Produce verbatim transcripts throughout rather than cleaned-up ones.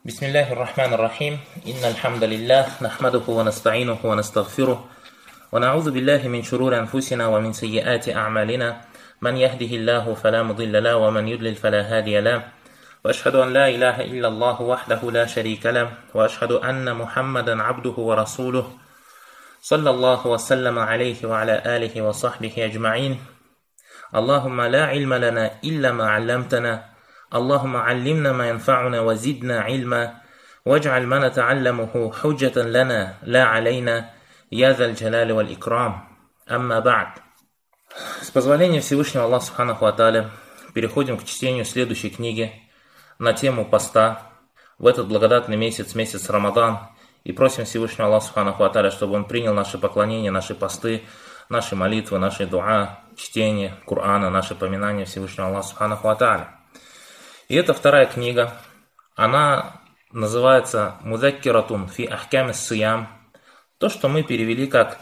بسم الله الرحمن الرحيم إن الحمد لله نحمده ونستعينه ونستغفره ونعوذ بالله من شرور أنفسنا ومن سيئات أعمالنا من يهده الله فلا مضل له ومن يضلل فلا هادي له وأشهد أن لا إله إلا الله وحده لا شريك له وأشهد أن محمدا عبده ورسوله صلى الله وسلم عليه وعلى آله وصحبه أجمعين اللهم لا علم لنا إلا ما علمتنا اللهم علمنا ما ينفعنا وزدنا علما واجعل ما نتعلمه حجة لنا لا علينا يا ذا الجلال والإكرام أما بعد. С позволения Всевышнего Аллаха Субханаху ва Тааля переходим к чтению следующей книги на тему поста в этот благодатный месяц, месяц Рамадан, и просим Всевышнего Аллаха Субханаху ва Тааля, чтобы Он принял наши поклонения, наши посты, наши молитвы, наши дуа, чтение Корана, наши поминания Всевышнего Аллаха Субханаху ва Тааля. И это вторая книга, она называется «Мудаккиратун фи ахками ссиям», то, что мы перевели как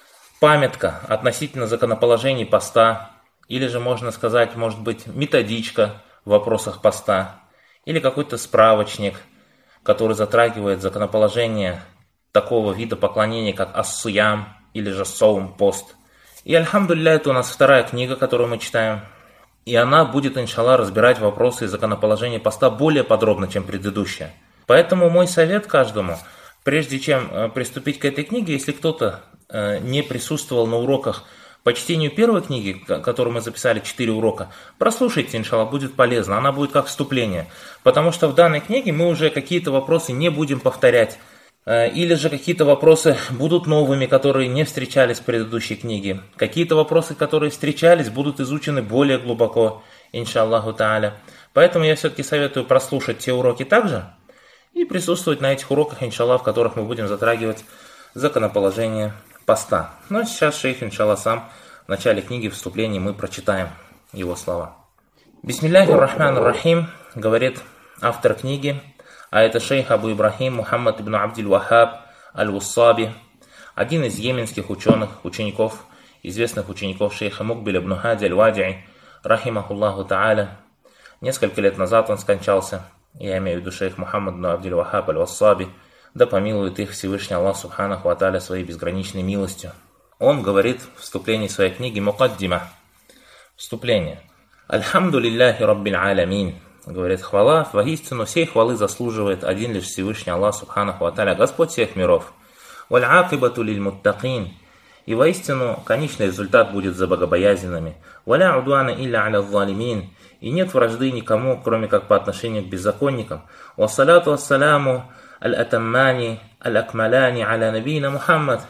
памятка относительно законоположений поста, или же можно сказать, может быть, методичка в вопросах поста, или какой-то справочник, который затрагивает законоположение такого вида поклонения, как ас-сиям, или же соум, пост. И альхамдулилля, это у нас вторая книга, которую мы читаем. И она будет, иншаллах, разбирать вопросы и законоположения поста более подробно, чем предыдущая. Поэтому мой совет каждому, прежде чем приступить к этой книге, если кто-то не присутствовал на уроках по чтению первой книги, которую мы записали, четыре урока, прослушайте, иншаллах, будет полезно. Она будет как вступление. Потому что в данной книге мы уже какие-то вопросы не будем повторять. Или же какие-то вопросы будут новыми, которые не встречались в предыдущей книге. Какие-то вопросы, которые встречались, будут изучены более глубоко, иншаллаху тааля. Поэтому я все-таки советую прослушать те уроки также и присутствовать на этих уроках, иншаллах, в которых мы будем затрагивать законоположение поста. Но сейчас шейх, иншаллах, сам в начале книги, вступления, мы прочитаем его слова. Бисмиллахи рахман рахим, говорит автор книги, а это шейх Абу Ибрахим Мухаммад ибн Абдиль-Вахаб аль-Уссаби, один из йеменских ученых, учеников, известных учеников шейха Мукбиля ибн Хади аль-Вади'и, рахимахуллаху та'аля. Несколько лет назад он скончался, я имею в виду шейх Мухаммад ибн Абдиль-Вахаб аль-Уссаби, да помилует их Всевышний Аллах Субханаху ва Тааля своей безграничной милостью. Он говорит в вступлении своей книги Мукаддима, вступление. Альхамдулиллахи раббиль аламин. Говорит, хвала, воистину всей хвалы заслуживает один лишь Всевышний Аллах Субханаху ва Тааля, Господь всех миров. Валь акибату лиль муттакин. И воистину конечный результат будет за богобоязненными. Валя удуана илля аля залимин. И нет вражды никому, кроме как по отношению к беззаконникам. Вассалату вассаляму аль-атаммани аль-акмаляни аля набийна Мухаммад.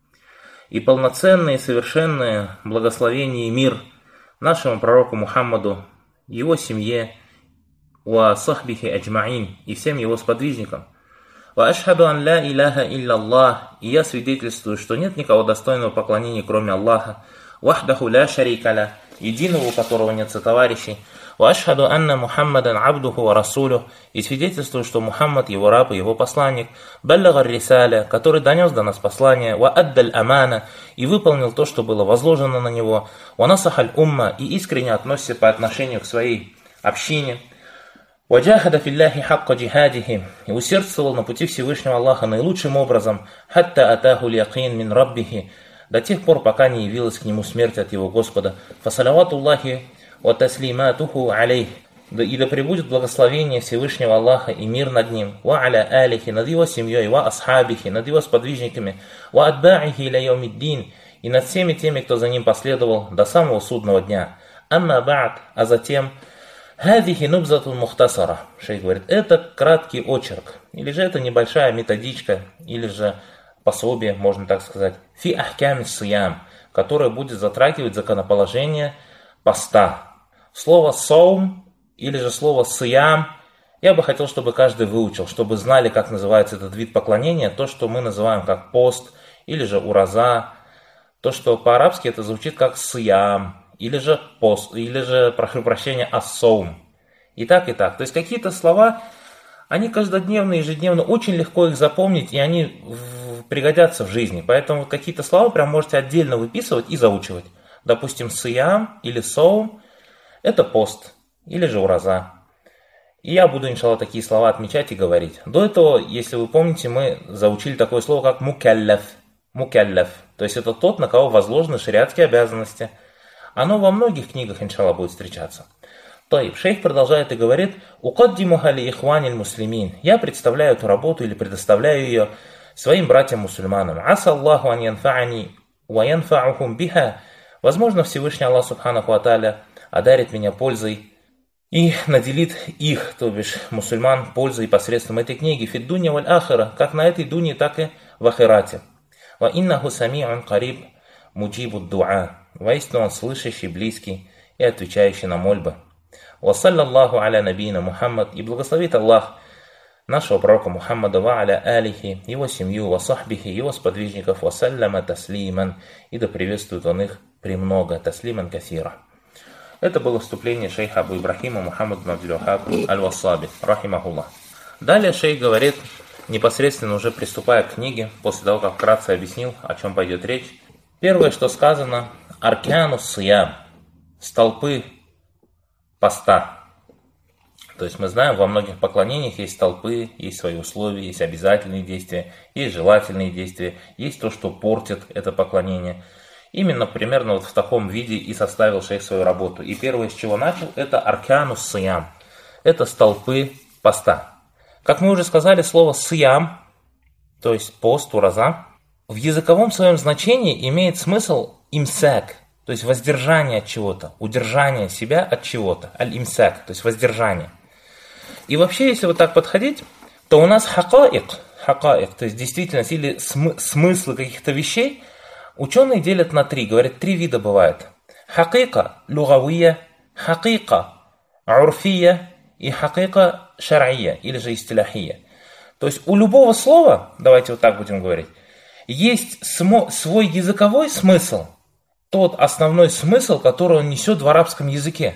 И полноценное и совершенное благословение и мир нашему пророку Мухаммаду, его семье, ва сахбихи аджмаин, и всем его сподвижникам. Ва ашхаду ан ла илляха илля Аллах, и я свидетельствую, что нет никого достойного поклонения, кроме Аллаха. Вахдаху ла шарика ля, единого, у которого нет сотоварищей. Ва ашхаду анна Мухаммадан абдуху ва расулю, и свидетельствую, что Мухаммад его раб и его посланник. Баллага рисаля, который донес до нас послание. Ва аддаль амана, и выполнил то, что было возложено на него. Ва насахаль умма, и искренне относится по отношению к своей общине. «Ваджахада филляхи хакка джихадихи», и усердствовал на пути Всевышнего Аллаха наилучшим образом, «хатта атаху лякин мин раббихи», до тех пор, пока не явилась к нему смерть от его Господа. «Фасалаватуллахи ва таслиматуху алейх», и да пребудет благословение Всевышнего Аллаха и мир над ним, «ва аля алихи», над его семьей, «ва асхабихи», над его сподвижниками, «ва адбаихи ля яумиддин», и над всеми теми, кто за ним последовал до самого судного дня. «Амма ба'д», а затем «Хадихи нубзатун мухтасара», шейх говорит, это краткий очерк, или же это небольшая методичка, или же пособие, можно так сказать, «Фи ахками ссиям», которое будет затрагивать законоположение поста. Слово «соум» или же слово «сиям» я бы хотел, чтобы каждый выучил, чтобы знали, как называется этот вид поклонения, то, что мы называем как пост, или же ураза, то, что по-арабски это звучит как «сиям», или же пост, или же, прошу прощения, ас-соум. И так, и так. То есть какие-то слова, они каждодневно, ежедневно, очень легко их запомнить, и они в, пригодятся в жизни. Поэтому какие-то слова прям можете отдельно выписывать и заучивать. Допустим, сиям или соум – это пост, или же ураза. И я буду, иншаллах, такие слова отмечать и говорить. До этого, если вы помните, мы заучили такое слово, как мукаллаф. Мукаллаф. То есть это тот, на кого возложены шариатские обязанности. Оно во многих книгах, иншаллах, будет встречаться. Таиб. Шейх продолжает и говорит: «Укаддимуха ли ихваниль муслимин». Я представляю эту работу или предоставляю ее своим братьям-мусульманам. «Аса Аллаху ан янфа'ани ва янфа'ухум биха». Возможно, Всевышний Аллах Субханаху ва Тааля одарит меня пользой и наделит их, то бишь мусульман, пользой посредством этой книги. «Фид дунья валь ахира», как на этой дуне, так и в ахирате. «Ва иннаху сами'ун кариб муджибу дуа». Воистину он слышащий, близкий и отвечающий на мольбы. «Ва саллаллаху аля набийна Мухаммад». И благословит Аллах нашего пророка Мухаммада, ва аля алихи, его семью, ва сахбихи, его сподвижников, ва салляма таслиман. И да приветствует он их премного, таслиман кафира. Это было вступление шейха Абу Ибрахима Мухаммад бин Абдул-Ваххаб аль-Вассаби, рахимахуллах. Далее шейх говорит, непосредственно уже приступая к книге, после того, как вкратце объяснил, о чем пойдет речь. Первое, что сказано: аркану сиям, столпы поста. То есть мы знаем, во многих поклонениях есть столпы, есть свои условия, есть обязательные действия, есть желательные действия, есть то, что портит это поклонение. Именно примерно вот в таком виде и составил шейх свою работу. И первое, с чего начал, это аркану сиям. Это столпы поста. Как мы уже сказали, слово сиям, то есть пост, ураза, в языковом своем значении имеет смысл имсак, то есть воздержание от чего-то, удержание себя от чего-то, аль-имсак, то есть воздержание. И вообще, если вот так подходить, то у нас хакаик, хакаик, то есть действительность или смы- смыслы каких-то вещей, ученые делят на три, говорят, три вида бывает. Хакика лугавия, хакика урфия и хакика шар'ия, или же истиляхия. То есть у любого слова, давайте вот так будем говорить, есть смо- свой языковой смысл, тот основной смысл, который он несет в арабском языке.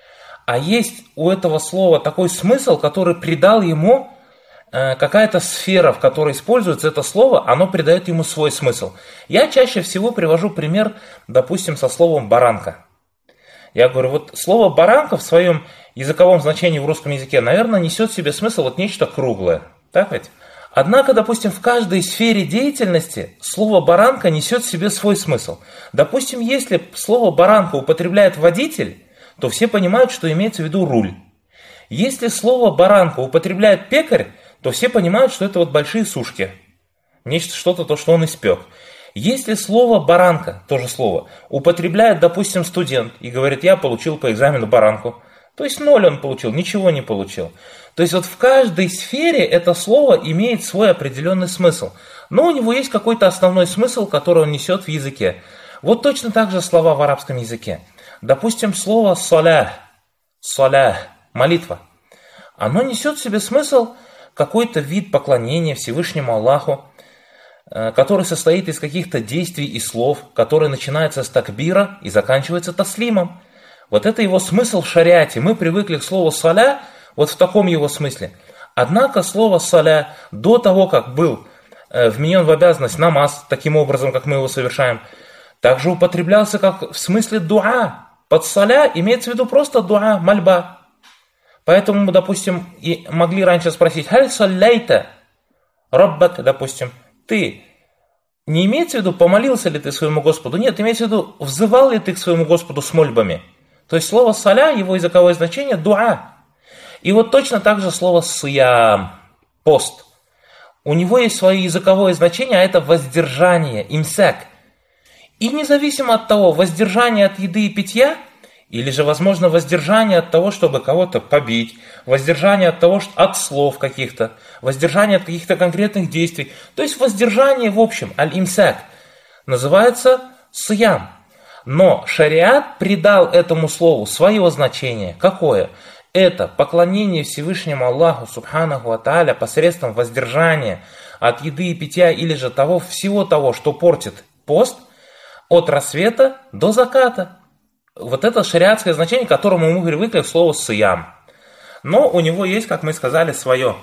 А есть у этого слова такой смысл, который придал ему э, какая-то сфера, в которой используется это слово, оно придает ему свой смысл. Я чаще всего привожу пример, допустим, со словом «баранка». Я говорю, вот слово «баранка» в своем языковом значении в русском языке, наверное, несет в себе смысл вот нечто круглое. Так ведь? Однако, допустим, в каждой сфере деятельности слово «баранка» несет в себе свой смысл. Допустим, если слово «баранка» употребляет водитель, то все понимают, что имеется в виду руль. Если слово «баранка» употребляет пекарь, то все понимают, что это вот большие сушки. Нечто, что-то, то, что он испек. Если слово «баранка», то же слово, употребляет, допустим, студент и говорит, я получил по экзамену баранку, то есть ноль он получил, ничего не получил. То есть вот в каждой сфере это слово имеет свой определенный смысл. Но у него есть какой-то основной смысл, который он несет в языке. Вот точно так же слова в арабском языке. Допустим, слово «салях», «салях», молитва. Оно несет в себе смысл какой-то вид поклонения Всевышнему Аллаху, который состоит из каких-то действий и слов, который начинается с такбира и заканчивается таслимом. Вот это его смысл в шариате. Мы привыкли к слову «саля» вот в таком его смысле. Однако слово «саля» до того, как был вменен в обязанность намаз, таким образом, как мы его совершаем, также употреблялся как в смысле дуа. Под «саля» имеется в виду просто дуа, мольба. Поэтому мы, допустим, и могли раньше спросить «халь салляйта раббак», допустим, ты не имеется в виду, помолился ли ты своему Господу? Нет, имеется в виду, взывал ли ты к своему Господу с мольбами? То есть слово «саля», его языковое значение – дуа. И вот точно так же слово «сиям», пост. У него есть свое языковое значение, а это воздержание, имсак. И независимо от того, воздержание от еды и питья, или же, возможно, воздержание от того, чтобы кого-то побить, воздержание от того, что от слов каких-то, воздержание от каких-то конкретных действий. То есть воздержание в общем, аль-имсак, называется сиям. Но шариат придал этому слову свое значение. Какое? Это поклонение Всевышнему Аллаху Субханаху ва Тааля посредством воздержания от еды и питья, или же того, всего того, что портит пост, от рассвета до заката. Вот это шариатское значение, к которому мы привыкли к слову «сиям». Но у него есть, как мы сказали, свое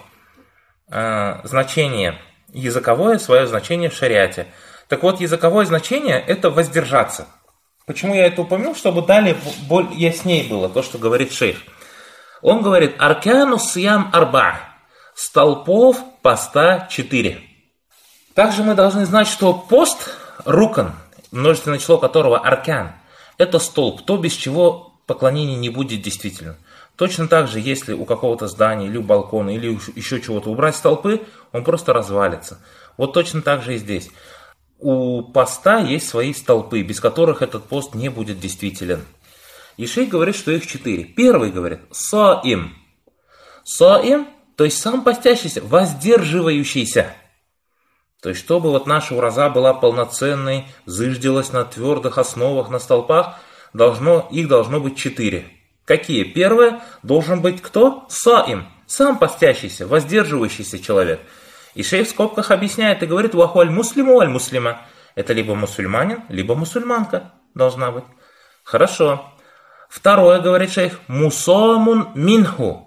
э, значение языковое, свое значение в шариате. Так вот, языковое значение – это воздержаться. Почему я это упомянул? Чтобы далее более яснее было то, что говорит шейх. Он говорит, аркану сиям арба, столпов поста четыре. Также мы должны знать, что пост, рукан, множественное число которого аркан, это столб, то, без чего поклонение не будет действительным. Точно так же, если у какого-то здания, или у балкона, или еще чего-то убрать столпы, он просто развалится. Вот точно так же и здесь. У поста есть свои столпы, без которых этот пост не будет действителен. И шейх говорит, что их четыре. Первый говорит саим. Саим, то есть сам постящийся, воздерживающийся. То есть, чтобы вот наша ураза была полноценной, зыждилась на твердых основах, на столпах, должно, их должно быть четыре. Какие? Первое, должен быть кто? Саим, сам постящийся, воздерживающийся человек. И шейх в скобках объясняет и говорит, вахуаль муслиму аль муслима. Это либо мусульманин, либо мусульманка должна быть. Хорошо. Второе, говорит шейх, мусамун минху.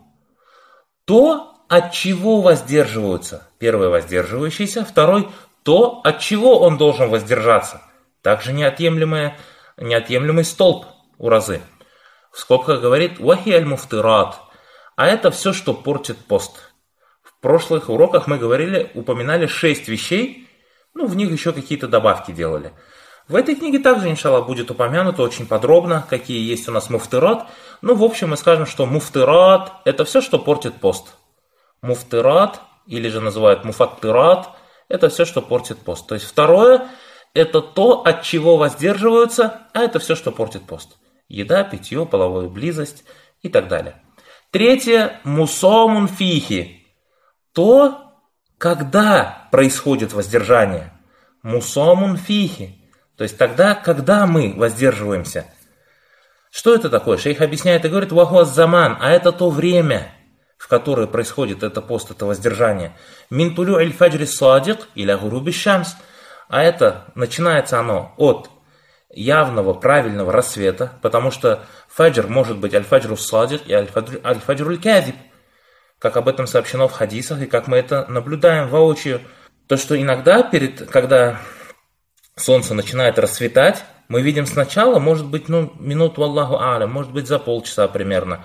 То, от чего воздерживаются. Первый воздерживающийся, второй то, от чего он должен воздержаться. Также неотъемлемый, неотъемлемый столб уразы. В скобках говорит вахи аль-муфтират. А это все, что портит пост. В прошлых уроках мы говорили, упоминали шесть вещей, ну в них еще какие-то добавки делали. В этой книге также, иншаллах, будет упомянуто очень подробно, какие есть у нас муфтират. Ну, в общем, мы скажем, что муфтират – это все, что портит пост. Муфтират, или же называют муфаттират, это все, что портит пост. То есть второе – это то, от чего воздерживаются, а это все, что портит пост. Еда, питье, половая близость и так далее. Третье – мусамун фихи. То, когда происходит воздержание. Мусамун фихи. То есть тогда, когда мы воздерживаемся. Что это такое? Шейх объясняет и говорит, вахуаз заман, а это то время, в которое происходит это пост, это воздержание. Мин тулю аль-фаджри садик или гуруби шамс. А это, начинается оно от явного, правильного рассвета, потому что фаджр может быть аль-фаджру садик и аль-фаджру аль-кадиб, как об этом сообщено в хадисах, и как мы это наблюдаем воочию. То, что иногда, перед, когда солнце начинает расцветать, мы видим сначала, может быть, ну, минуту Аллаху а'лям, может быть, за полчаса примерно,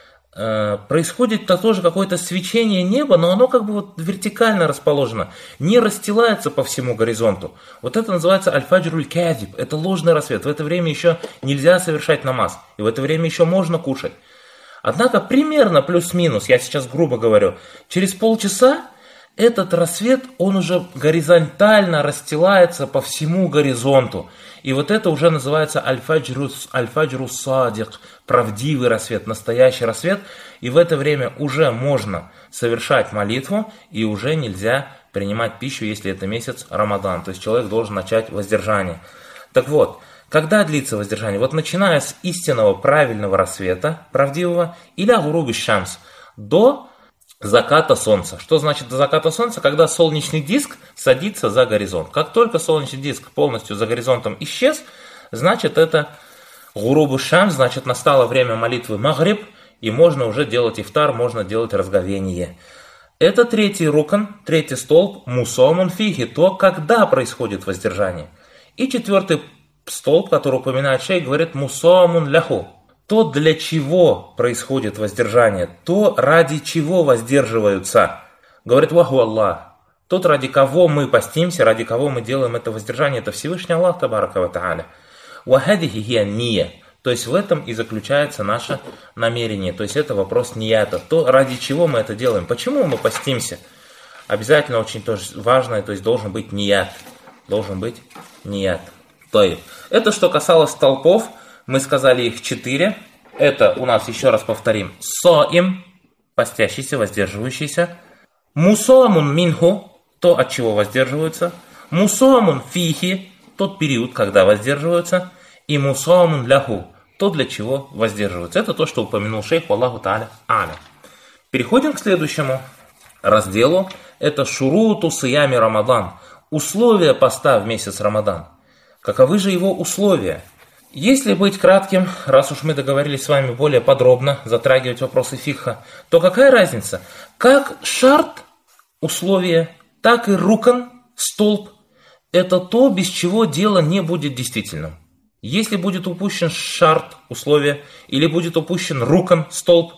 э, происходит -то тоже какое-то свечение неба, но оно как бы вот вертикально расположено, не расстилается по всему горизонту. Вот это называется аль-фаджруль кадиб, это ложный рассвет. В это время еще нельзя совершать намаз, и в это время еще можно кушать. Однако примерно плюс-минус, я сейчас грубо говорю, через полчаса этот рассвет, он уже горизонтально расстилается по всему горизонту. И вот это уже называется аль-фаджру, аль-фаджру садик, правдивый рассвет, настоящий рассвет. И в это время уже можно совершать молитву, и уже нельзя принимать пищу, если это месяц Рамадан. То есть человек должен начать воздержание. Так вот, когда длится воздержание? Вот начиная с истинного правильного рассвета, правдивого, или агуруби шамс, до заката солнца. Что значит до заката солнца? Когда солнечный диск садится за горизонт. Как только солнечный диск полностью за горизонтом исчез, значит это гурубу шамс, значит настало время молитвы магриб, и можно уже делать ифтар, можно делать разговение. Это третий рукан, третий столб, мусамун фихи, то, когда происходит воздержание. И четвертый столб, который упоминает шейх, говорит мусамун ляху. То, для чего происходит воздержание, то, ради чего воздерживаются. Говорит ваху Аллах. Тот, ради кого мы постимся, ради кого мы делаем это воздержание, это Всевышний Аллах, табарака ва тааля. Вахадихи хия ния. То есть в этом и заключается наше намерение. То есть это вопрос нията. То, ради чего мы это делаем. Почему мы постимся? Обязательно очень тоже важно, то есть должен быть ният. Должен быть ният. То есть, это что касалось столпов. Мы сказали их четыре. Это у нас, еще раз повторим, соим, постящийся, воздерживающийся. Мусамун минху, то, от чего воздерживаются. Мусамун фихи, тот период, когда воздерживаются. И мусамун ляху, то, для чего воздерживаются. Это то, что упомянул шейх, Аллаху тааля а'ля. Переходим к следующему разделу. Это шуруту сиями Рамадан. Условия поста в месяц Рамадан. Каковы же его условия? Если быть кратким, раз уж мы договорились с вами более подробно затрагивать вопросы фикха, то какая разница? Как шарт, условие, так и рукан, столб, это то, без чего дело не будет действительным. Если будет упущен шарт, условие, или будет упущен рукан, столб,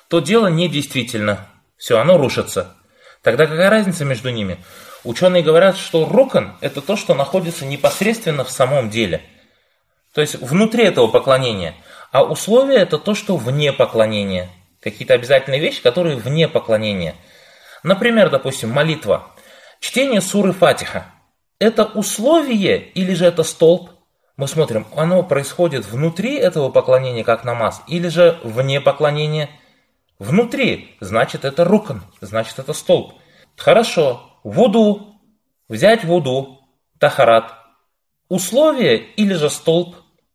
то дело недействительно. Все, оно рушится. Тогда какая разница между ними? Ученые говорят, что рукн – это то, что находится непосредственно в самом деле. То есть внутри этого поклонения. А условие – это то, что вне поклонения. Какие-то обязательные вещи, которые вне поклонения. Например, допустим, молитва. Чтение суры Фатиха. Это условие или же это столб? Мы смотрим, оно происходит внутри этого поклонения, как намаз, или же вне поклонения? Внутри, значит это рукн, значит это столб. Хорошо, вуду, взять вуду, тахарат. Условие или же столб?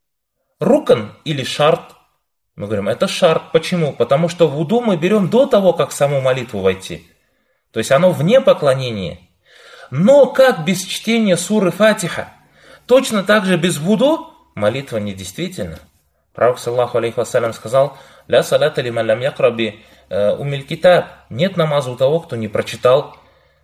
Рукн или шарт? Мы говорим, это шарт. Почему? Потому что вуду мы берем до того, как в саму молитву войти. То есть оно вне поклонения. Но как без чтения суры Фатиха? Точно так же без вуду молитва недействительна. Пророк, саллаху алейхи вассалям, сказал, «Ля салата лиман лям якра би умиль китаб». Нет намаза у того, кто не прочитал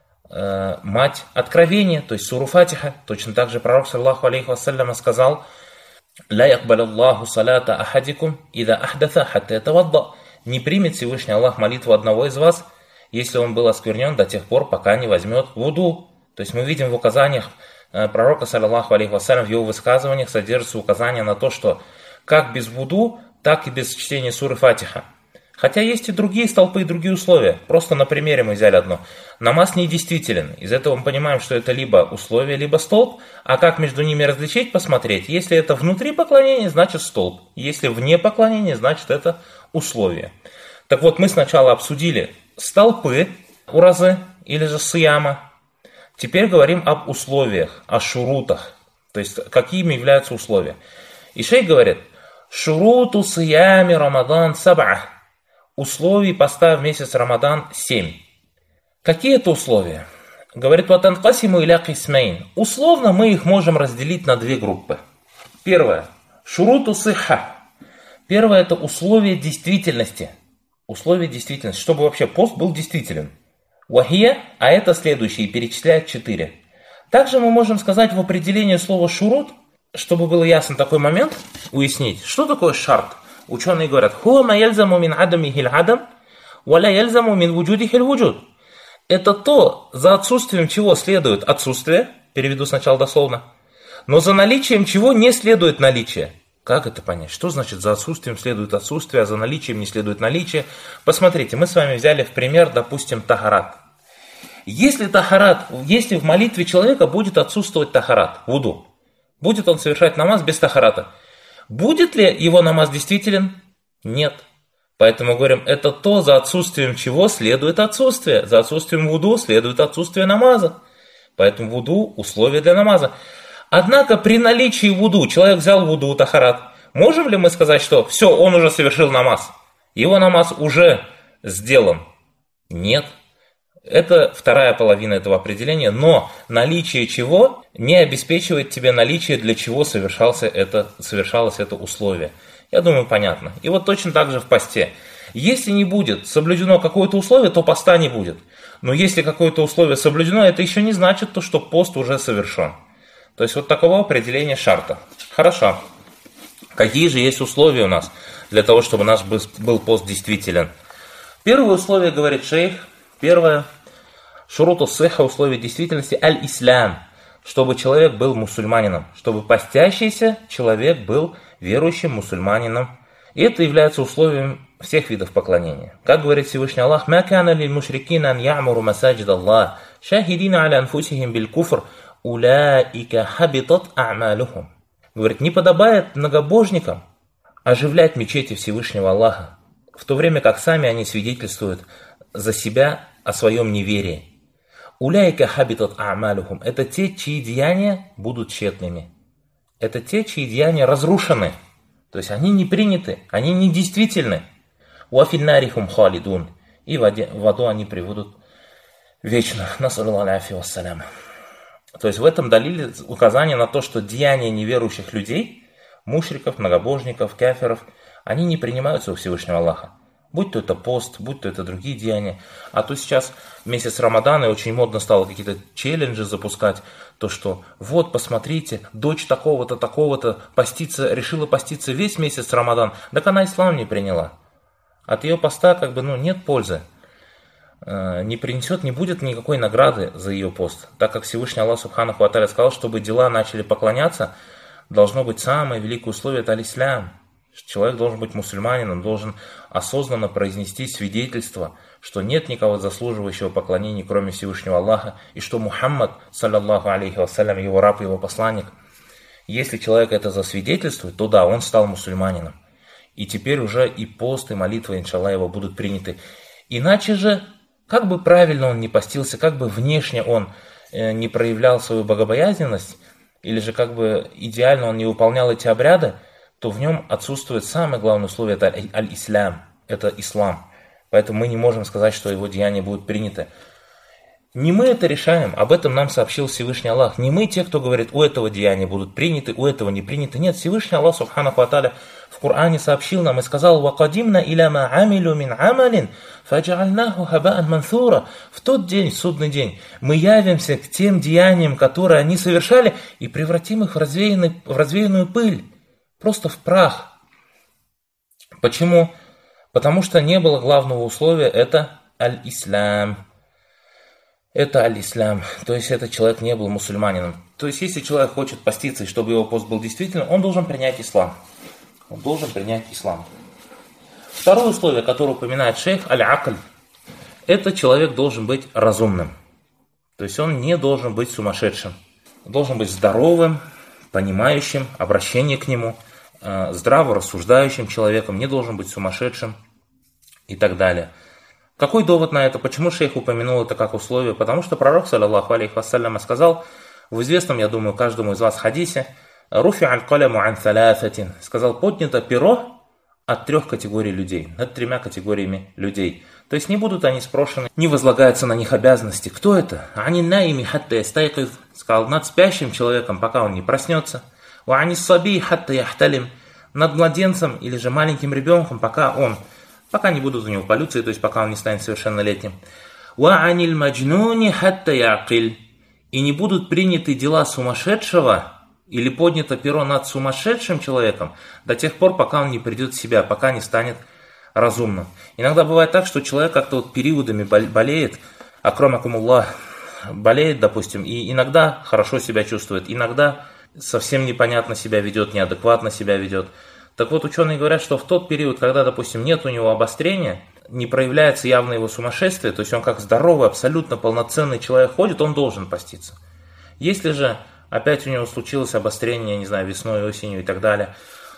э, мать откровения, то есть суру Фатиха. Точно так же пророк, саллаху алейхи вассалям, сказал, «Ля якбал Аллаху салата ахадикум ида ахдатha хатта ятавадда». Не примет Всевышний Аллах молитву одного из вас, если он был осквернен до тех пор, пока не возьмет вуду. То есть мы видим в указаниях пророка, саллаллаху алейхи вассалям, в его высказываниях содержится указание на то, что как без вуду, так и без чтения суры Фатиха. Хотя есть и другие столпы, и другие условия. Просто на примере мы взяли одно. Намаз недействителен. Из этого мы понимаем, что это либо условие, либо столб. А как между ними различить, посмотреть. Если это внутри поклонения, значит столб. Если вне поклонения, значит это условие. Так вот, мы сначала обсудили столпы уразы или же сияма. Теперь говорим об условиях, о шурутах. То есть, какими являются условия. И шейх говорит, шуруту сиями Рамадан саб'а. Условий поста в месяц Рамадан семь. Какие это условия? Говорит, ватанкасиму иля кисмейн. Условно мы их можем разделить на две группы. Первое. Шуруту сихха. Первое это условие действительности. Условие действительности, чтобы вообще пост был действителен. Вахия, а это следующие, перечисляет четыре. Также мы можем сказать в определении слова шурут, чтобы было ясно такой момент, уяснить, что такое шарт. Ученые говорят, хуа ма ялзаму мин адамихи адам, валя ялзаму мин вуджудихи вуджуд. Это то, за отсутствием чего следует отсутствие, переведу сначала дословно, но за наличием чего не следует наличие. Как это понять? Что значит за отсутствием следует отсутствие, а за наличием не следует наличие? Посмотрите, мы с вами взяли в пример, допустим, тахарат. Если тахарат, если в молитве человека будет отсутствовать тахарат, вуду, будет он совершать намаз без тахарата, будет ли его намаз действителен? Нет. Поэтому говорим, это то, за отсутствием чего следует отсутствие. За отсутствием вуду следует отсутствие намаза. Поэтому вуду – условие для намаза. Однако при наличии вуду, человек взял вуду, тахарат, можем ли мы сказать, что все, он уже совершил намаз? Его намаз уже сделан? Нет. Это вторая половина этого определения, но наличие чего не обеспечивает тебе наличие, для чего совершался это, совершалось это условие. Я думаю, понятно. И вот точно так же в посте. Если не будет соблюдено какое-то условие, то поста не будет. Но если какое-то условие соблюдено, это еще не значит, то, что пост уже совершен. То есть вот такого определения шарта. Хорошо. Какие же есть условия у нас для того, чтобы наш был пост действителен? Первое условие, говорит шейх, первое, шуруту сихха, условие действительности, аль-ислам, чтобы человек был мусульманином, чтобы постящийся человек был верующим мусульманином. И это является условием всех видов поклонения. Как говорит Всевышний Аллах, «Ма кана лиль мушрикина ан я'муру масаджид Аллах, шахидина аля анфусихим биль куфр, уляика хабитат а'малухум». Говорит, не подобает многобожникам оживлять мечети Всевышнего Аллаха, в то время как сами они свидетельствуют за себя о своем неверии. Уляйка хабитат а'малухум. Это те, чьи деяния будут тщетными. Это те, чьи деяния разрушены. То есть они не приняты, они не действительны. Уафильнарихум халидун. И в аду они приведут вечно. Насаллаху алейхи вассалям. То есть в этом далиле указание на то, что деяния неверующих людей, мушриков, многобожников, кафиров, они не принимаются у Всевышнего Аллаха. Будь то это пост, будь то это другие деяния. А то сейчас месяц Рамадана, и очень модно стало какие-то челленджи запускать. То, что вот, посмотрите, дочь такого-то, такого-то поститься, решила поститься весь месяц Рамадан. Так она ислам не приняла. от ее поста как бы, ну, нет пользы. Не принесет, не будет никакой награды за ее пост. Так как Всевышний Аллах Субханаху ва Тааля сказал, чтобы дела начали поклоняться, должно быть самое великое условие – это аль-ислям. Человек должен быть мусульманином, должен осознанно произнести свидетельство, что нет никого заслуживающего поклонения, кроме Всевышнего Аллаха, и что Мухаммад, саллаллаху алейхи вассалям, его раб, его посланник. Если человек это засвидетельствует, то да, он стал мусульманином. И теперь уже и пост, и молитва, иншаллах, его будут приняты. Иначе же, как бы правильно он ни постился, как бы внешне он не проявлял свою богобоязненность, или же как бы идеально он не выполнял эти обряды, то в нем отсутствует самое главное условие, это аль-ислам, это ислам. Поэтому мы не можем сказать, что его деяния будут приняты. Не мы это решаем, об этом нам сообщил Всевышний Аллах. Не мы те, кто говорит, у этого деяния будут приняты, у этого не приняты. Нет, Всевышний Аллах Субханаху ва Тааля в Коране сообщил нам и сказал: «Вакадимна иля ма амилу мин амалин, фаджаальнаху хабаан мансура». В тот день, в судный день, мы явимся к тем деяниям, которые они совершали, и превратим их в, развеянный, в развеянную пыль, просто в прах. Почему? Потому что не было главного условия, это аль-ислам. Это аль-ислам, то есть этот человек не был мусульманином. То есть если человек хочет поститься, и чтобы его пост был действительным, он должен принять ислам. Он должен принять ислам. Второе условие, которое упоминает шейх, аль-акль, это человек должен быть разумным. То есть он не должен быть сумасшедшим. Он должен быть здоровым, понимающим, обращение к нему, здраво рассуждающим человеком, не должен быть сумасшедшим и так далее. Какой довод на это? Почему шейх упомянул это как условие? Потому что пророк, саллаллаху алейхи вассалям, сказал в известном, я думаю, каждому из вас хадисе, «Руфи аль-каляму ан саляфатин», сказал, поднято перо от трех категорий людей, над тремя категориями людей. То есть не будут они спрошены, не возлагаются на них обязанности. Кто это? «Ани наими хатта ястайкид», сказал, над спящим человеком, пока он не проснется. «Ва ани саби хатта яхталим», над младенцем или же маленьким ребенком, пока он Пока не будут у него полюции, то есть пока он не станет совершеннолетним. «Ва аниль маджнуни хатта яқиль». И не будут приняты дела сумасшедшего или поднято перо над сумасшедшим человеком до тех пор, пока он не придет в себя, пока не станет разумным. Иногда бывает так, что человек как-то вот периодами болеет, акрамакумуллах, болеет, допустим, и иногда хорошо себя чувствует, иногда совсем непонятно себя ведет, неадекватно себя ведет. Так вот, ученые говорят, что в тот период, когда, допустим, нет у него обострения, не проявляется явно его сумасшествие, то есть он как здоровый, абсолютно полноценный человек ходит, он должен поститься. Если же опять у него случилось обострение, не знаю, весной, осенью и так далее,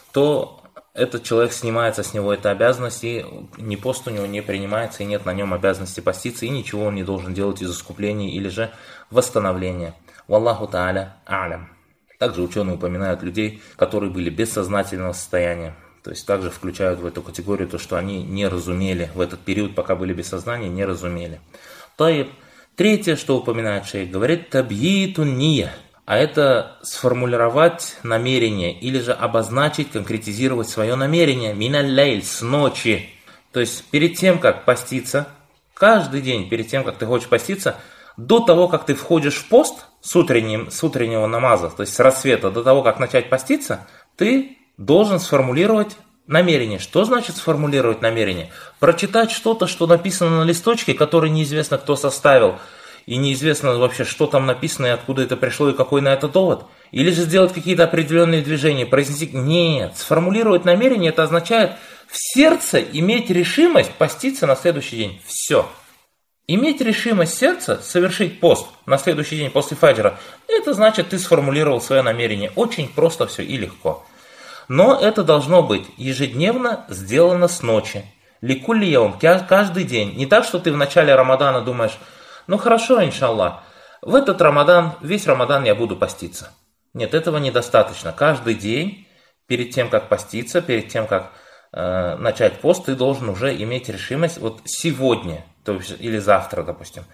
то этот человек снимается с него эта обязанность, и ни пост у него не принимается, и нет на нем обязанности поститься, и ничего он не должен делать из искупления или же восстановления. Валлаху та'аля а'лям. Также ученые упоминают людей, которые были без сознательного состояния. То есть также включают в эту категорию то, что они не разумели в этот период, пока были без сознания, не разумели. Таиб. Третье, что упоминает шейх, говорит табьитун ния. А это сформулировать намерение или же обозначить, конкретизировать свое намерение. Миналь-лейль, с ночи. То есть перед тем, как поститься, каждый день перед тем, как ты хочешь поститься, до того, как ты входишь в пост с, утренним, с утреннего намаза, то есть с рассвета, до того, как начать поститься, ты должен сформулировать намерение. Что значит сформулировать намерение? Прочитать что-то, что написано на листочке, который неизвестно кто составил, и неизвестно вообще, что там написано, и откуда это пришло, и какой на это довод. Или же сделать какие-то определенные движения, произнести... Нет, сформулировать намерение, это означает в сердце иметь решимость поститься на следующий день. Все. Иметь решимость сердца совершить пост на следующий день после фаджра, это значит, ты сформулировал свое намерение. Очень просто все и легко. Но это должно быть ежедневно сделано с ночи. Ликулли яум, каждый день. Не так, что ты в начале Рамадана думаешь, ну хорошо, иншаллах, в этот Рамадан, весь Рамадан я буду поститься. Нет, этого недостаточно. Каждый день, перед тем, как поститься, перед тем, как э, начать пост, ты должен уже иметь решимость, вот сегодня, то есть, или завтра, допустим,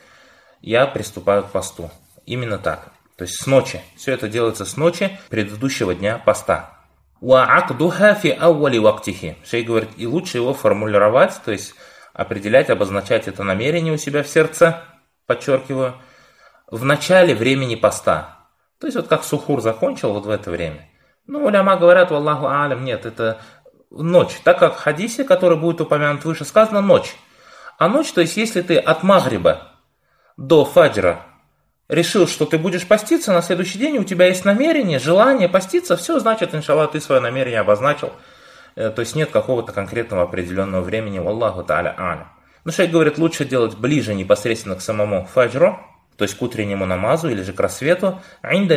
я приступаю к посту. Именно так. То есть с ночи. Все это делается с ночи предыдущего дня поста. Шейх говорит, и лучше его формулировать, то есть определять, обозначать это намерение у себя в сердце, подчеркиваю, в начале времени поста. То есть вот как сухур закончил вот в это время. Ну, уляма говорят, валлаху алям, нет, это ночь. Так как в хадисе, который будет упомянут выше, сказано ночь. А ночь, то есть если ты от магриба до фаджра решил, что ты будешь поститься, на следующий день у тебя есть намерение, желание поститься, все, значит, иншаллах, ты свое намерение обозначил. То есть нет какого-то конкретного определенного времени. Валлаху та'аля а'лям. Ну, шейх говорит, лучше делать ближе непосредственно к самому фаджру, то есть к утреннему намазу или же к рассвету, в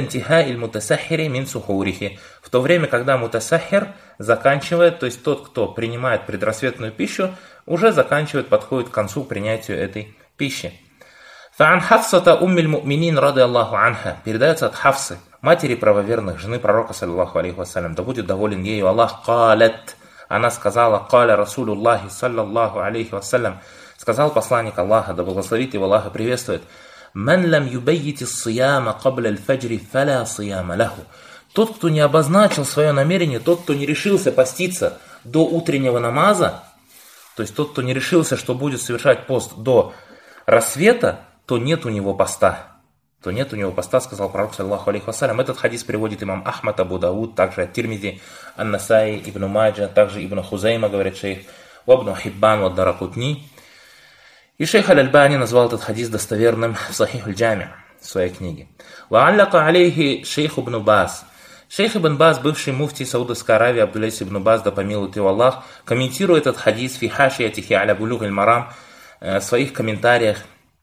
то время, когда мутасахир заканчивает, то есть тот, кто принимает предрассветную пищу, уже заканчивает, подходит к концу принятию этой пищи. فعن حفصة أم المؤمنين رضي الله عنها, передается от Хафсы, матери правоверных, жены пророка, саллаллаху алейхи вассалям, да будет доволен ею Аллах, قالت, она сказала, قال رسول الله саллаллаху алейхи вассалям, сказал посланник Аллаха, да благословит его Аллах и приветствует, من لم يبيت الصيام قبل الفجر فلا صيام له. Тот, кто не обозначил свое намерение, тот, кто не решился поститься до утреннего намаза, то есть тот, кто не решился, что будет совершать пост до рассвета, то нет у него поста. То нет у него поста, сказал пророк, саллаллаху алейхи вассалям. Этот хадис приводит имам Ахмад, Абу Дауд, также Ат-Тирмизи, Ан-Насаи, Ибн Маджа, также Ибн Хузайма, говорит шейх, Вабну Хиббан, Вад-Даракутни. И шейх Аль-Альбани назвал этот хадис достоверным в Сахих аль-Джами, в своей книге. Ва'аллака алейхи шейх Ибн Баз. Шейх Ибн Баз, бывший муфтий Саудовской Аравии, Абдулляйс Ибн Баз, да помилует его Аллах, комментирует этот хадис фи хашиятихи аля булуг аль-марам, в своих комментариях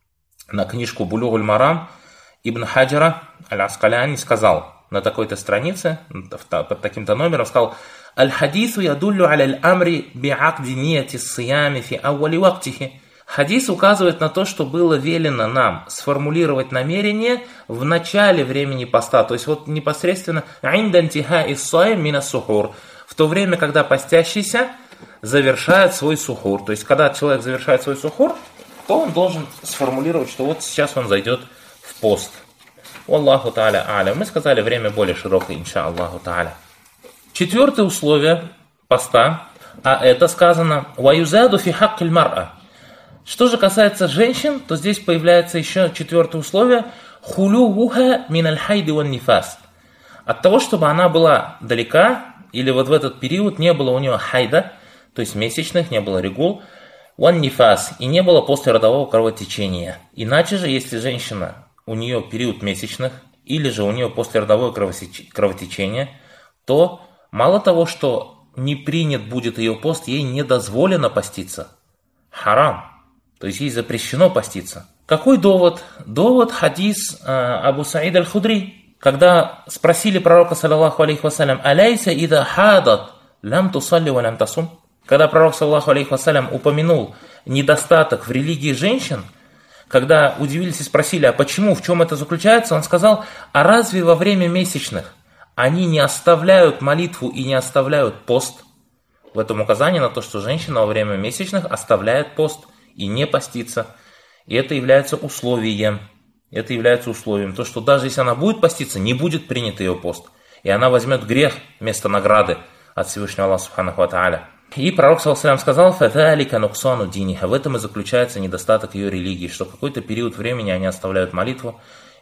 на книжку Булуг аль-Марам Ибн Хаджара аль-Аскаляни сказал на такой-то странице, под таким-то номером, сказал: «Аль-хадису ядуллю аля-аль-амри би'акди нияти ссиями фи ауали вактихи». Хадис указывает на то, что было велено нам сформулировать намерение в начале времени поста, то есть вот непосредственно «инда интихаи ссаим мина сухур», в то время, когда постящийся завершает свой сухур. То есть, когда человек завершает свой сухур, то он должен сформулировать, что вот сейчас он зайдет в пост. Аллаху та'аля а'ля. Мы сказали, время более широкое, инша Аллаху та'аля. Четвертое условие поста, а это сказано «ваюзаду фи хаккиль мар'а». Что же касается женщин, то здесь появляется еще четвертое условие «хулювуха миналь хайди ван нифас». От того, чтобы она была далека, или вот в этот период не было у нее хайда, то есть месячных, не было регул, ван нифас, и не было послеродового кровотечения. Иначе же, если женщина, у нее период месячных, или же у нее послеродовое кровотечение, то мало того, что не принят будет ее пост, ей не дозволено поститься. Харам. То есть ей запрещено поститься. Какой довод? Довод хадис э, Абу Саид аль-Худри, когда спросили пророка, саллаллаху алейхи вассалям, «Аляйса ида хадат лям тусалли ва лям тасум». Когда пророк, саллаллаху алейхи вассалям, упомянул недостаток в религии женщин, когда удивились и спросили, а почему, в чем это заключается, он сказал: а разве во время месячных они не оставляют молитву и не оставляют пост? В этом указание на то, что женщина во время месячных оставляет пост и не постится. И это является условием. Это является условием. То, что даже если она будет поститься, не будет принят ее пост. И она возьмет грех вместо награды от Всевышнего Аллаха субханаху ва тааля. И пророк саллаллаху алейхи ва саллям сказал: «Фадалика нуксану диниха». В этом и заключается недостаток ее религии, что какой-то период времени они оставляют молитву,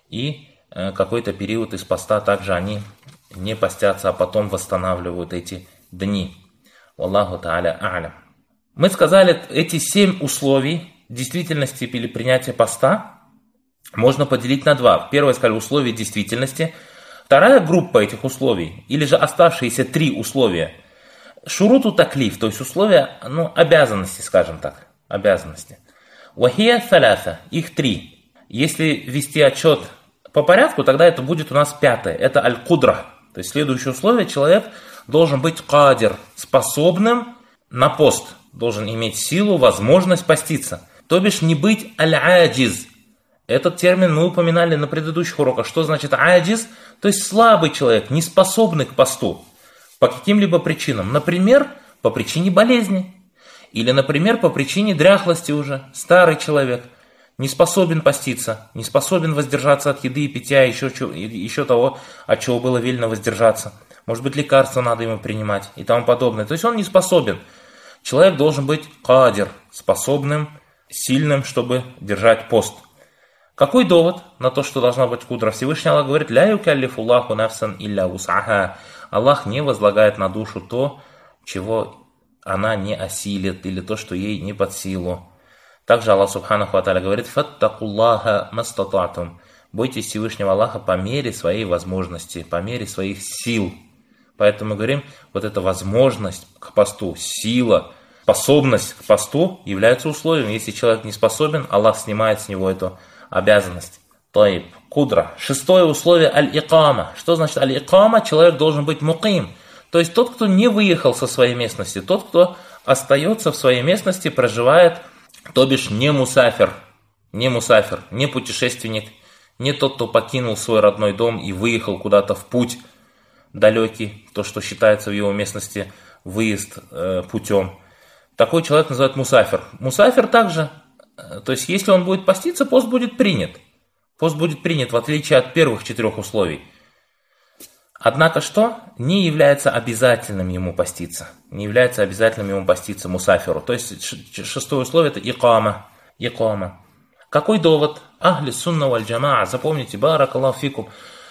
и какой-то период из поста также они не постятся, а потом восстанавливают эти дни. Аллаху тааля а'лям. Мы сказали, эти семь условий действительности или принятия поста можно поделить на два. Первое, сказали, условия действительности. Вторая группа этих условий, или же оставшиеся три условия, шуруту таклиф, то есть условия, ну, обязанности, скажем так, обязанности. Вахия саляса, их три. Если вести отчет по порядку, тогда это будет у нас пятое, это аль-кудра. То есть следующее условие, человек должен быть кадир, способным на пост, должен иметь силу, возможность поститься. То бишь не быть аль-аджиз. Этот термин мы упоминали на предыдущих уроках. Что значит аджиз? То есть слабый человек, не способный к посту. По каким-либо причинам. Например, по причине болезни. Или, например, по причине дряхлости уже. Старый человек не способен поститься, не способен воздержаться от еды и питья, еще, еще того, от чего было велено воздержаться. Может быть, лекарства надо ему принимать и тому подобное. То есть он не способен. Человек должен быть кадир, способным, сильным, чтобы держать пост. Какой довод на то, что должна быть кудра? Всевышний Аллах говорит: «Ля юкаллифуллаху нафсан илля вус'аха». Аллах не возлагает на душу то, чего она не осилит, или то, что ей не под силу. Также Аллах Субханаху ва Тааля говорит: «Фаттакуллаха мастататум». Бойтесь Всевышнего Аллаха по мере своей возможности, по мере своих сил. Поэтому мы говорим, вот эта возможность к посту, сила, способность к посту являются условием. Если человек не способен, Аллах снимает с него эту обязанность. Таиб, кудра. Шестое условие аль-икама. Что значит аль-икама? Человек должен быть муким. То есть тот, кто не выехал со своей местности, тот, кто остается в своей местности, проживает, то бишь не мусафир, не мусафир, не путешественник, не тот, кто покинул свой родной дом и выехал куда-то в путь далекий, то, что считается в его местности выезд э, путем. Такой человек называют мусафир. Мусафир также, э, то есть если он будет поститься, пост будет принят. Пост будет принят, в отличие от первых четырех условий. Однако что? Не является обязательным ему поститься. Не является обязательным ему поститься мусафиру. То есть шестое условие это икама. Икама. Какой довод? Ахли сунна валь джамаа. Запомните, баракаллаху фикум.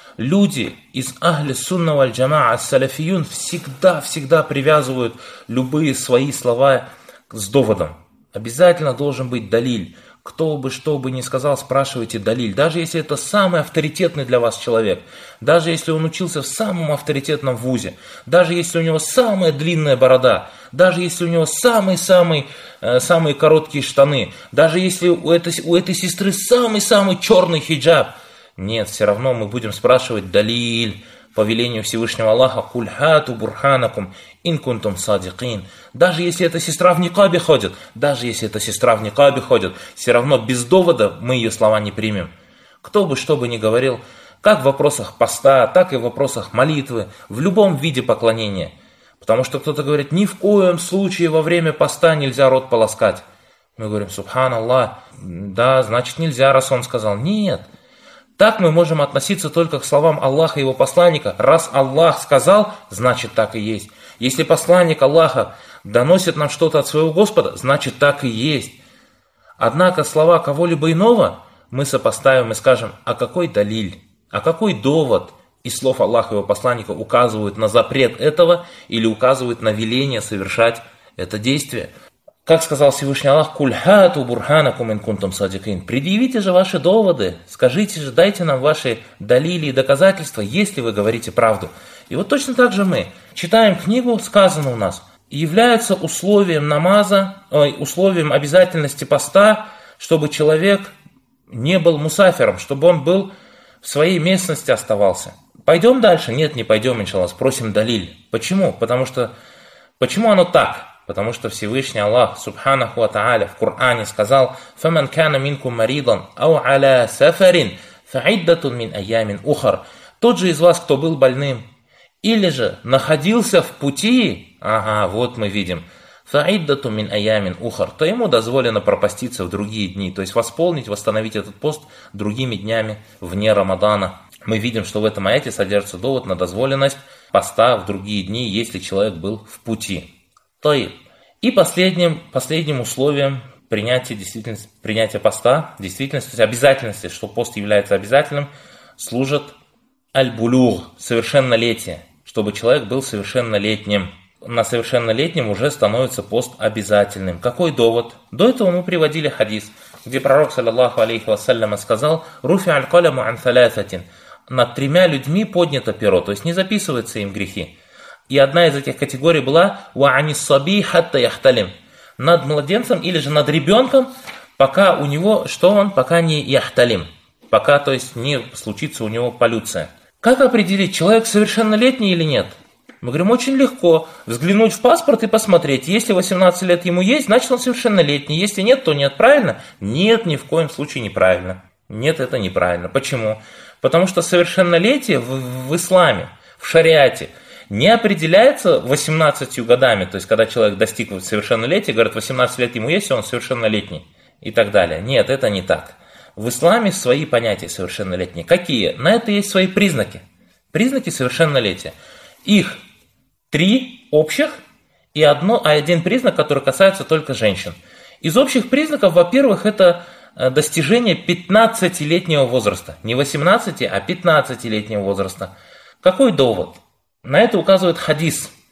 Люди из ахли сунна валь джамаа, салафиюн, всегда-всегда привязывают любые свои слова с доводом. Обязательно должен быть далиль. Кто бы что бы ни сказал, спрашивайте далиль. Даже если это самый авторитетный для вас человек, даже если он учился в самом авторитетном вузе, даже если у него самая длинная борода, даже если у него самые-самые э, самые короткие штаны, даже если у этой, у этой сестры самый-самый черный хиджаб, нет, все равно мы будем спрашивать далиль. По велению Всевышнего Аллаха: «Куль хату бурханакум ин кунтум садикин». Даже если эта сестра в никабе ходит, даже если эта сестра в никабе ходит, все равно без довода мы ее слова не примем. Кто бы что бы ни говорил, как в вопросах поста, так и в вопросах молитвы, в любом виде поклонения. Потому что кто-то говорит: ни в коем случае во время поста нельзя рот полоскать. Мы говорим: субханаллах, да, значит нельзя, раз он сказал. Нет. Так мы можем относиться только к словам Аллаха и его посланника. Раз Аллах сказал, значит так и есть. Если посланник Аллаха доносит нам что-то от своего Господа, значит так и есть. Однако слова кого-либо иного мы сопоставим и скажем: а какой далиль, а какой довод из слов Аллаха и его посланника указывают на запрет этого или указывают на веление совершать это действие. Как сказал Всевышний Аллах: «Куль хату бурханакум ин кунтум садикин». Предъявите же ваши доводы, скажите же, дайте нам ваши далили и доказательства, если вы говорите правду. И вот точно так же мы читаем книгу, сказано у нас, является условием намаза, ой, условием обязательности поста, чтобы человек не был мусафиром, чтобы он был в своей местности оставался. Пойдем дальше? Нет, не пойдем, иншаллах, спросим далиль. Почему? Потому что, почему оно так? Потому что Всевышний Аллах Субханаху ва Тааля в Коране сказал: «Фаман кана минкум маридан ау аля сафарин фаиддатун мин айямин ухар». Тот же из вас, кто был больным, или же находился в пути, ага, вот мы видим, фаиддатун мин айямин ухар, то ему дозволено пропаститься в другие дни, то есть восполнить, восстановить этот пост другими днями вне Рамадана. Мы видим, что в этом аяте содержится довод на дозволенность поста в другие дни, если человек был в пути. И последним, последним условием принятия, действительности, принятия поста, действительности, обязательности, что пост является обязательным, служит аль-булуг, совершеннолетие, чтобы человек был совершеннолетним. На совершеннолетнем уже становится пост обязательным. Какой довод? До этого мы приводили хадис, где пророк, саллаллаху алейхи вассаляма, сказал: «Руфи аль-каляму ан салясатин». Над тремя людьми поднято перо, то есть не записываются им грехи. И одна из этих категорий была «Ва'анис саби хатта яхталим». Над младенцем или же над ребенком, пока у него, что он, пока не яхталим, пока, то есть, не случится у него полюция. Как определить, человек совершеннолетний или нет? Мы говорим, очень легко. Взглянуть в паспорт и посмотреть. Если восемнадцать лет ему есть, значит он совершеннолетний. Если нет, то нет. Правильно? Нет, ни в коем случае неправильно. Нет, это неправильно. Почему? Потому что совершеннолетие в, в исламе, в шариате, не определяется восемнадцатью годами, то есть когда человек достиг совершеннолетия, говорят, восемнадцать лет ему есть, и он совершеннолетний и так далее. Нет, это не так. В исламе свои понятия совершеннолетние. Какие? На это есть свои признаки. Признаки совершеннолетия. Их три общих и одно, а один признак, который касается только женщин. Из общих признаков, во-первых, это достижение пятнадцатилетнего возраста. Не восемнадцати, а пятнадцатилетнего возраста. Какой довод? На это указывает хадис.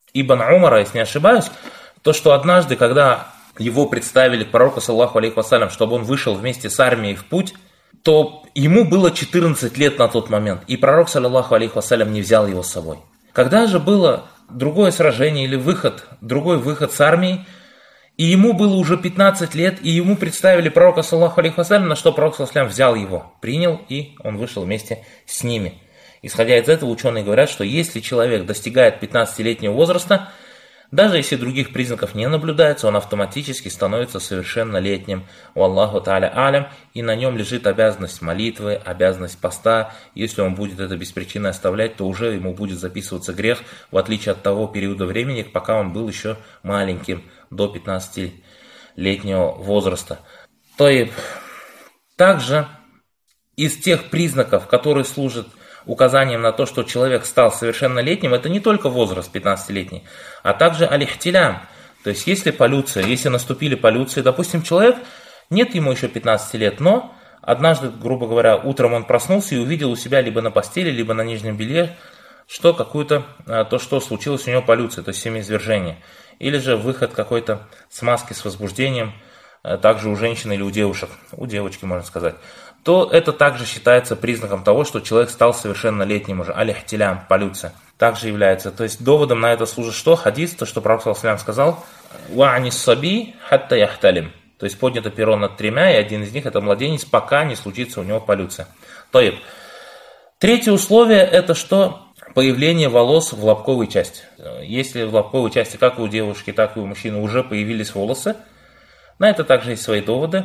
Ибн Умара, если не ошибаюсь, то, что однажды, когда его представили к пророку, саллаллаху алейхи вассалям, чтобы он вышел вместе с армией в путь, то ему было четырнадцать лет на тот момент, и пророк, саллаллаху алейхи вассалям, не взял его с собой. Когда же было другое сражение или выход, другой выход с армией, и ему было уже пятнадцать лет, и ему представили пророка, саллаллаху алейхи вассалям, на что пророк, саллаллаху алейхи вассалям, взял его, принял, и он вышел вместе с ними. Исходя из этого, ученые говорят, что если человек достигает пятнадцатилетнего возраста, даже если других признаков не наблюдается, он автоматически становится совершеннолетним. Валлаху та'аля алям, и на нем лежит обязанность молитвы, обязанность поста. Если он будет это без причины оставлять, то уже ему будет записываться грех, в отличие от того периода времени, пока он был еще маленьким, до пятнадцатилетнего возраста. То есть, также из тех признаков, которые служат указанием на то, что человек стал совершеннолетним, это не только возраст пятнадцатилетний, а также аль-ихтилям. То есть, если полюция, если наступили полюции, допустим, человек, нет ему еще пятнадцати лет, но однажды, грубо говоря, утром он проснулся и увидел у себя либо на постели, либо на нижнем белье, что какую-то, то, что случилось у него полюция, то есть семяизвержение. Или же выход какой-то смазки с возбуждением, также у женщин или у девушек, у девочки, можно сказать, то это также считается признаком того, что человек стал совершеннолетним уже. Аль-ихтилям, полюция, также является. То есть доводом на это служит что? Хадис, то, что пророк саллаллаху алейхи вассалям сказал: «Ва'ани саби хатта яхталим». То есть поднято перо над тремя, и один из них это младенец, пока не случится у него полюция. То есть, третье условие это что? Появление волос в лобковой части. Если в лобковой части, как у девушки, так и у мужчины, уже появились волосы, на это также есть свои доводы,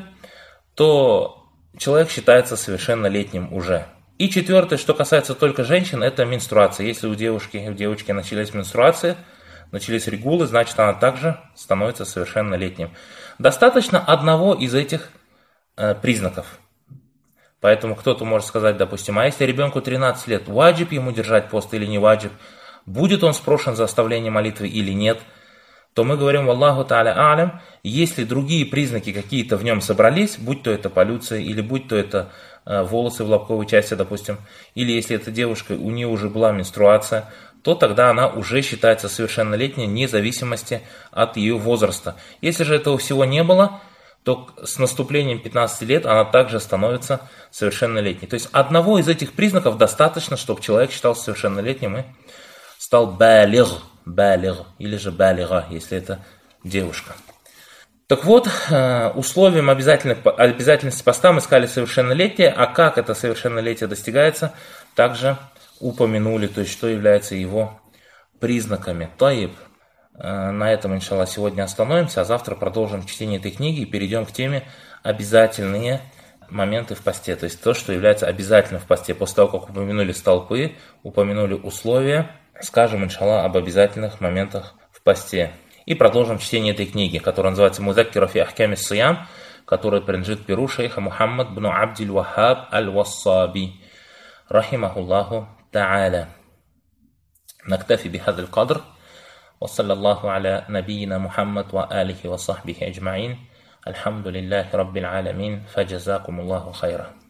то человек считается совершеннолетним уже. И четвертое, что касается только женщин, это менструация. Если у девушки, у девочки начались менструации, начались регулы, значит она также становится совершеннолетним. Достаточно одного из этих э, признаков. Поэтому кто-то может сказать, допустим, а если ребенку тринадцать лет, ваджиб ему держать пост или не ваджиб, будет он спрошен за оставление молитвы или нет, то мы говорим, валлаху та'аля алям, если другие признаки какие-то в нем собрались, будь то это полюция, или будь то это э, волосы в лобковой части, допустим, или если эта девушка, у нее уже была менструация, то тогда она уже считается совершеннолетней, вне зависимости от ее возраста. Если же этого всего не было, то с наступлением пятнадцати лет она также становится совершеннолетней. То есть одного из этих признаков достаточно, чтобы человек считался совершеннолетним и стал балиг, балиг, или же балига, если это девушка. Так вот, условием обязательности поста мы сказали совершеннолетие, а как это совершеннолетие достигается, также упомянули, то есть что является его признаками. Таиб. На этом, иншаллах, сегодня остановимся, а завтра продолжим чтение этой книги и перейдем к теме обязательные моменты в посте. То есть то, что является обязательным в посте. После того, как упомянули столпы, упомянули условия, скажем, иншаллах, об обязательных моментах в посте. И продолжим чтение этой книги, которая называется «Музаккира фи ахками ссиям», которая принадлежит перу шейха Мухаммад бн Абдиль Вахаб аль-Вассаби, рахимахуллаху та'аля. Нактафи бихадаль кадр. وصلى الله على نبينا محمد وآله وصحبه أجمعين الحمد لله رب العالمين فجزاكم الله خيرا.